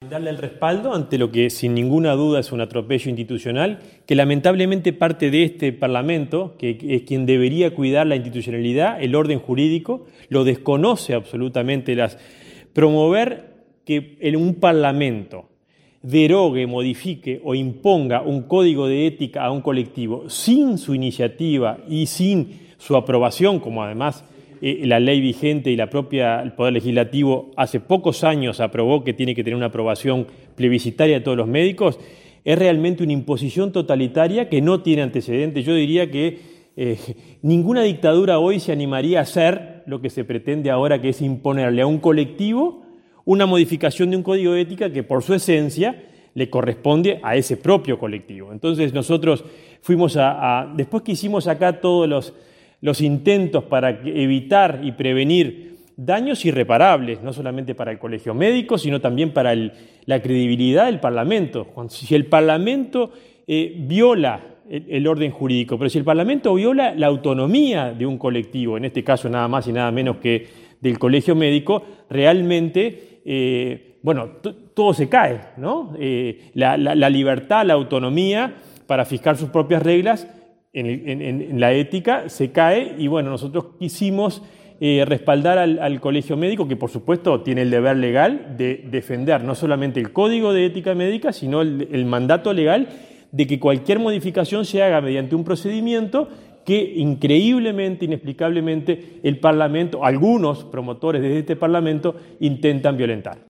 brindarle el respaldo ante lo que sin ninguna duda es un atropello institucional, que lamentablemente parte de este Parlamento, que es quien debería cuidar la institucionalidad, el orden jurídico, lo desconoce absolutamente. Promover que en un Parlamento derogue, modifique o imponga un código de ética a un colectivo sin su iniciativa y sin su aprobación, como además la ley vigente y el Poder Legislativo hace pocos años aprobó que tiene que tener una aprobación plebiscitaria de todos los médicos, es realmente una imposición totalitaria que no tiene antecedentes. Yo diría que ninguna dictadura hoy se animaría a hacer lo que se pretende ahora, que es imponerle a un colectivo una modificación de un código de ética que por su esencia le corresponde a ese propio colectivo. Entonces nosotros fuimos después que hicimos acá todos los intentos para evitar y prevenir daños irreparables, no solamente para el colegio médico, sino también para la credibilidad del Parlamento. Si el Parlamento viola el orden jurídico, pero si el Parlamento viola la autonomía de un colectivo, en este caso nada más y nada menos que del colegio médico, realmente todo se cae, ¿no? La libertad, la autonomía para fijar sus propias reglas en la ética se cae y nosotros quisimos respaldar al colegio médico, que por supuesto tiene el deber legal de defender no solamente el código de ética médica, sino el mandato legal de que cualquier modificación se haga mediante un procedimiento que increíblemente, inexplicablemente, el Parlamento, algunos promotores de este Parlamento, intentan violentar.